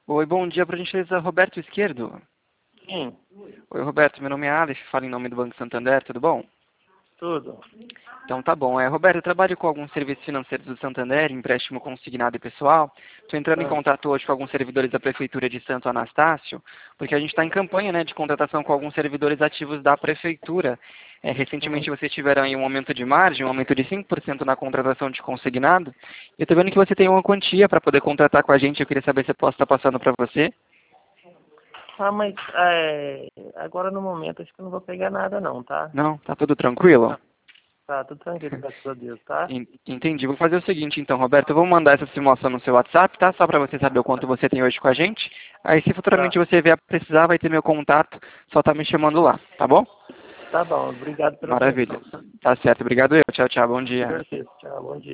Oi, bom dia, por gentileza, Roberto Esquerdo. Sim, Oi, Roberto, meu nome é Aleph, falo em nome do Banco Santander, tudo bom? tudo. Então tá bom. Roberto, eu trabalho com alguns serviços financeiros do Santander, empréstimo consignado e pessoal. Estou entrando em Ah, contato hoje com alguns servidores da Prefeitura de Santo Anastácio, porque a gente está em campanha, né, de contratação com alguns servidores ativos da Prefeitura. hum. Recentemente vocês tiveram aí um aumento de margem, um aumento de 5% na contratação de consignado. Eu estou vendo que você tem uma quantia para poder contratar com a gente, eu queria saber se eu posso estar passando para você. Mas agora no momento acho que eu não vou pegar nada não, tá? Não, tá tudo tranquilo? Tá, tudo tranquilo, graças a Deus, tá? Entendi. Vou fazer o seguinte, então, Roberto. Eu vou mandar essa simulação no seu WhatsApp, tá? Só para você saber o quanto você tem hoje com a gente. Aí, se Tá, futuramente você vier precisar, vai ter meu contato. Só tá me chamando lá, tá bom? tá bom, obrigado pela Maravilha. atenção. Tá certo. Obrigado eu. Tchau, tchau. Bom dia. Agradeço, tchau, bom dia.